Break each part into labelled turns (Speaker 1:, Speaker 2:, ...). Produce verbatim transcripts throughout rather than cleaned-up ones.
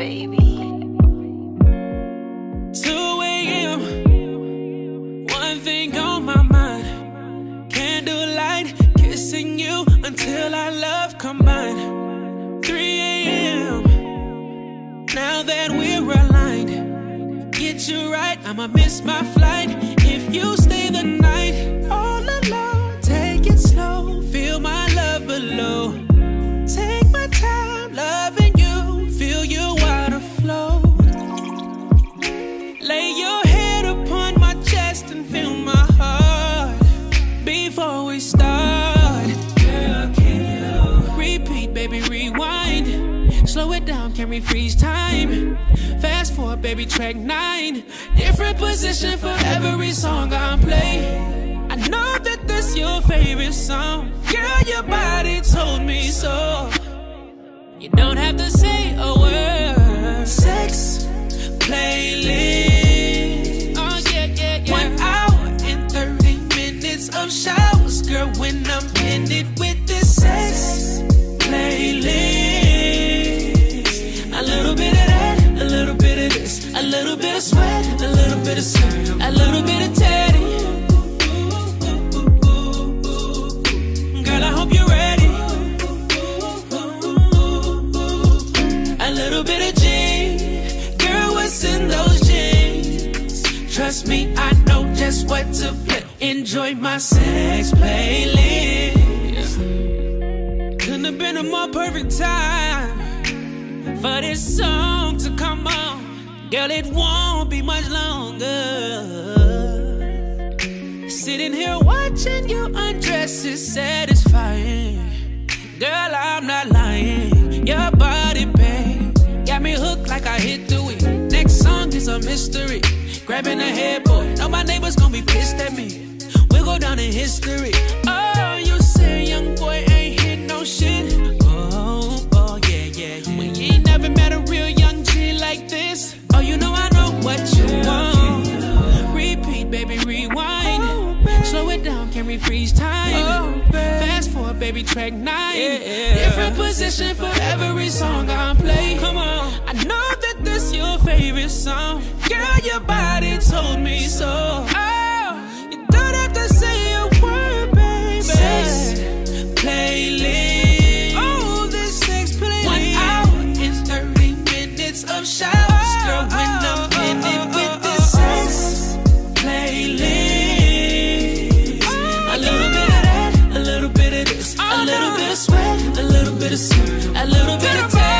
Speaker 1: baby.
Speaker 2: two a m One thing on my mind. Candlelight, kissing you until our love combined. three a m Now that we're aligned, get you right, I'ma miss my flight. If you stay the night all alone, take it slow, feel my love below. Take my time loving you, feel your water flow. Lay your head upon my chest and feel my heart. Before we start, girl, can you repeat, baby, rewind. Slow it down, can we freeze time? Fast forward, baby, track nine. Different position for every song I play. I know that this your favorite song. Girl, your body told me so. You don't have to say a word. Sex playlist. Oh yeah, yeah, yeah. One hour and thirty minutes of showers, girl, when I'm in it with this sex playlist. A little bit of that, a little bit of this, a little bit of sweat, a little bit of sweat, a little bit of teddy. Girl, I hope you're ready. A little bit of jeans, girl, what's in those jeans? Trust me, I know just what to play. Enjoy my sex playlist. Yeah. Couldn't have been a more perfect time for this song to come on. Girl, it won't be much longer. Sitting here watching you undress is satisfying. Girl, I'm not lying. Your body, babe, got me hooked like I hit the weed. Next song is a mystery. Grabbing a headboard, know my neighbors gonna be pissed at me. We'll go down in history. Oh, you say young boy ain't hit no shit. Oh, oh, yeah, yeah, yeah. We ain't never met a real young G like this. Oh, you know I know what you want. Repeat, baby, rewind. Slow it down, can we freeze time? Fast forward, baby, track nine. Different position for every song I play. Come on, I know that this your favorite song. Girl, your body told me so. Oh, you don't have to say a word, baby. Sex playlist. Oh, this sex playlist. One hour and thirty minutes of showers, girl, when I'm in it with this sex playlist. A little bit of that, a little bit of this, a little bit of sweat, a little bit of sweat, a little bit of teddy.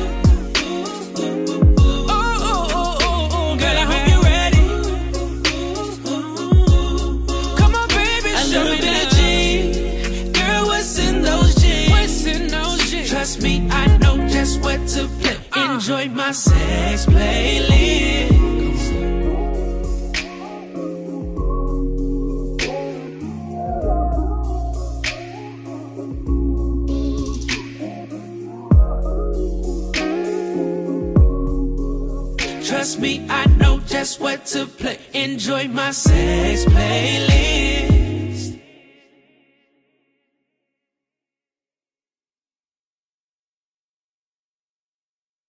Speaker 2: Trust me, I know just what to play. Enjoy my sex playlist. Trust me, I know just what to play. Enjoy my sex playlist.